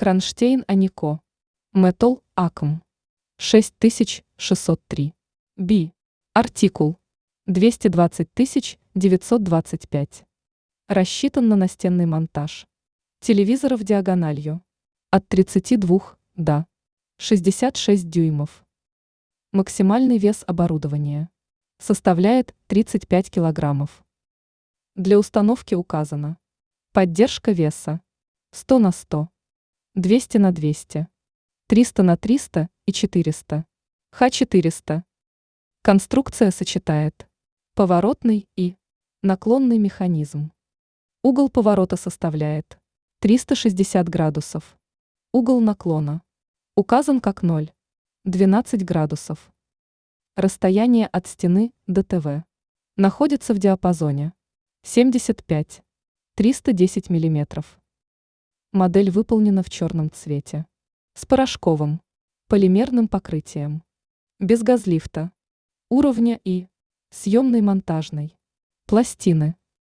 Кронштейн Анико. Метал Акм. 6603. Би. Артикул. 220925. Рассчитан на настенный монтаж. Телевизоров диагональю. От 32 до 66 дюймов. Максимальный вес оборудования составляет 35 килограммов. Для установки указано: поддержка веса 100 на 100, 200 на 200, 300 на 300 и 400, Х400. Конструкция сочетает поворотный и наклонный механизм. Угол поворота составляет 360 градусов. Угол наклона указан как 0,12 градусов. Расстояние от стены до ТВ находится в диапазоне 75-310 мм. Модель выполнена в черном цвете с порошковым полимерным покрытием, без газлифта, уровня и съемной монтажной пластины.